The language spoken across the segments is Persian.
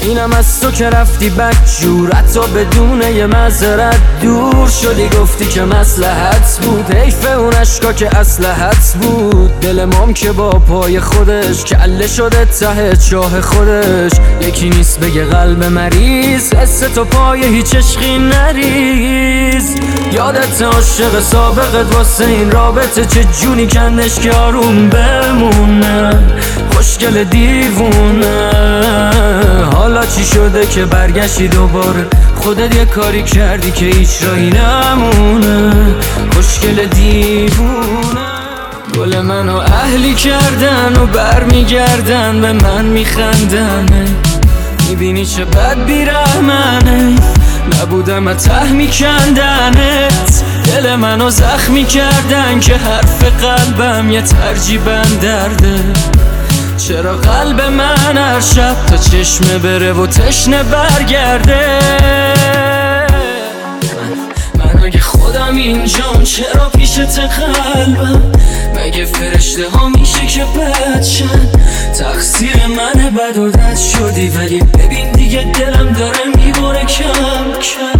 اینم از تو که رفتی بدجور، حتی بدون یه معذرت دور شدی، گفتی که مصلحت بود. حیف اون اشکا که اسلحت بود. دل مام که با پای خودش کله شده ته چاه خودش. یکی نیست بگه قلب مریض حس تو پای هیچ عشقی نریز. یادت عاشق سابقت واسه این رابطه چه جونی کندش که آروم بمونه. خوشگل دیوونه حالا چی شده که برگشتی دوباره؟ خودت یه کاری کردی که هیچ راهی نمونه. خوشگل دیوونه گل منو اهلی کردن و برمیگردن به من میخندن. میبینی چه بد بیرحمنه، نبودم ته میکندنت. دل منو زخمی کردن که حرف قلبم یه ترجیبن درده. چرا قلب من هر شب تا چشمه بره و تشنه برگرده؟ من اگه خودم اینجام چرا پیشت قلبم؟ مگه فرشته ها میشه که بد شن؟ تقصیر منه بد و رد شدی، ولی ببین دیگه دلم داره میبره کم کم.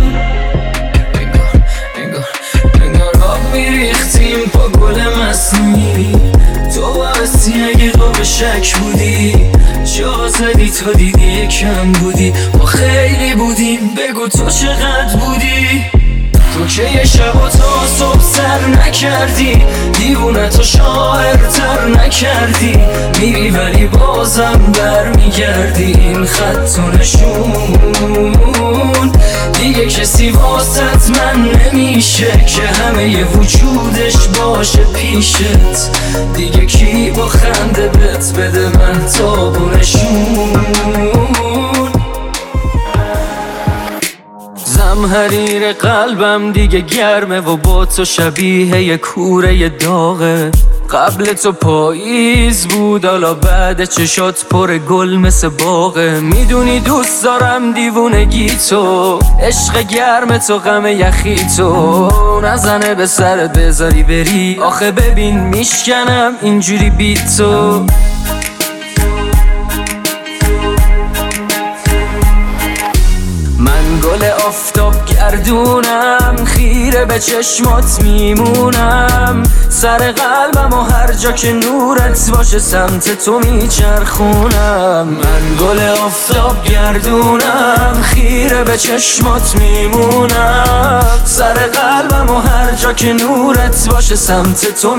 انگار آب میریختیم با گل مصنوعی. تو باستی اگه تو به شک بودی، جا زدی تا دیدی یکم بودی. ما خیلی بودیم بگو تو چقدر بودی. تو که یه شب و تا صبح سر نکردی، دیوونه تو شاعرتر نکردی. میری ولی بازم برمیگردی. این خط و نشون دیگه کسی واسط من نمیشه که همه ی وجودش باشه پیشت. دیگه کی با خنده بت بده من تاب و نشون؟ زمهریر قلبم دیگه گرمه و با تو شبیه یه کوره داغه. قبل تو پاییز بود حالا بعد چشات پر گل مثل باغه. میدونی دوست دارم دیوونگی تو، عشق گرم تو غم یخی تو. نزنه به سرت بذاری بری، آخه ببین میشکنم اینجوری بی تو. من گل آفتاب گردونم، خیره به چشمات میمونم. سر قلبم و هر جا که نورت باشه سمت تو میچرخونم. من گل آفتاب گردونم، خیره به چشمات میمونم. سر قلبم و هر جا که نورت باشه سمت تو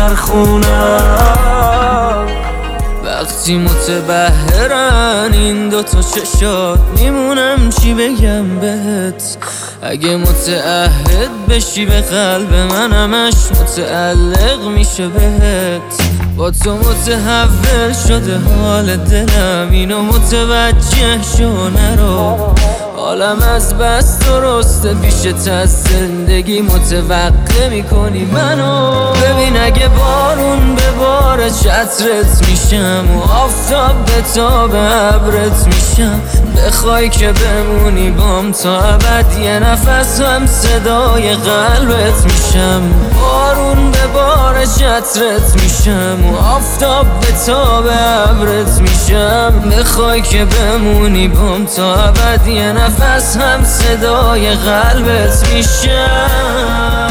میچرخونم. وقتی متبهرن این دوتا چشات میمونم چی بگم بهت. اگه متعهد بشی به قلب من همش متعلق میشه بهت. با تو متحول شده حال دلم، اینو متوجه شو نرو. حالم از بس درسته پیشت از زندگی متوقع میکنی منو. ببین اگه بارون به بار چترت میشم و آفتاب به تاب ابرت میشم. بخوای که بمونی بام تا ابد یه نفس هم صدای قلبت میشم. بارون به بار چترت میشم و آفتاب به تاب ابرت میشم. بخوای که بمونی بام تا ابد یه نفس هم صدای قلبت میشم.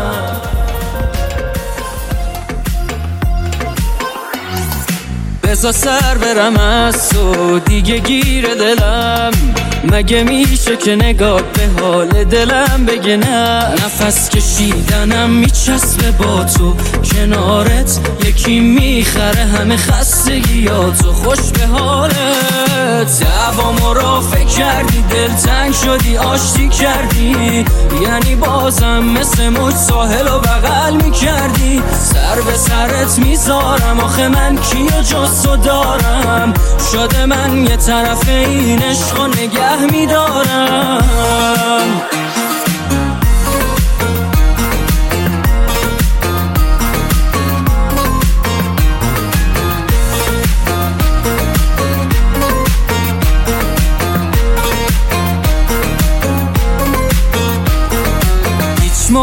بذار سر برم از تو دیگه گیر دلم. مگه میشه که نگاه به حال دلم بگه نه؟ نفس کشیدنم میچسبه با تو کنارت. یکی میخره همه خستگیاتو. خوش به حالت دعوامو رافع کردی، دلتنگ شدی آشتی کردی. یعنی بازم مثل موج ساحل و بغل میکردی. سر به سرت میذارم آخه من کیو جز تو دارم. شده من یه طرف این عشق و نگه میدارم.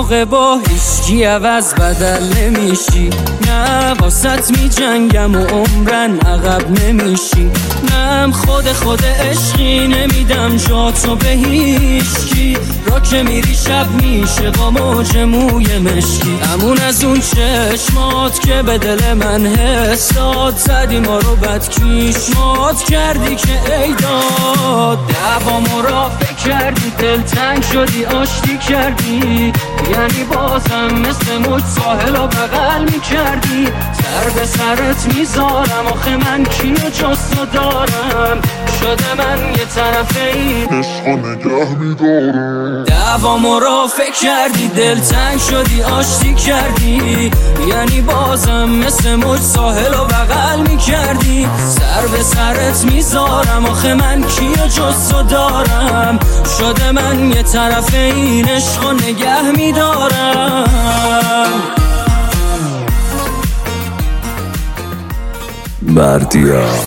موقع با هیچکی عوض بدل نمیشی، نه واسط می جنگم و عمرن عقب نمیشی، نم خود عشقی نمیدم جا تو به هیچکی، را که میری شب میشه با موج موی مشکی، امون از اون چشمات که به دل من حس داد، زدی ما رو بد کیشمات کردی که ای داد، دوامو را فکر کردی دل تنگ شدی آشتی کردی، یعنی بازم مثل موج ساحل و بغل میکردی، سر به سرت میذارم آخه من کیو جز تو دارم، شده من یه طرف این عشق نگه میدارم. دوامو را فکر کردی دل تنگ شدی آشتی کردی، یعنی بازم مثل موج ساحل و بغل میکردی، سر به سرت میذارم آخه من کیو جز تو دارم، شده من یه طرف این عشق نگه میدارم. بردیا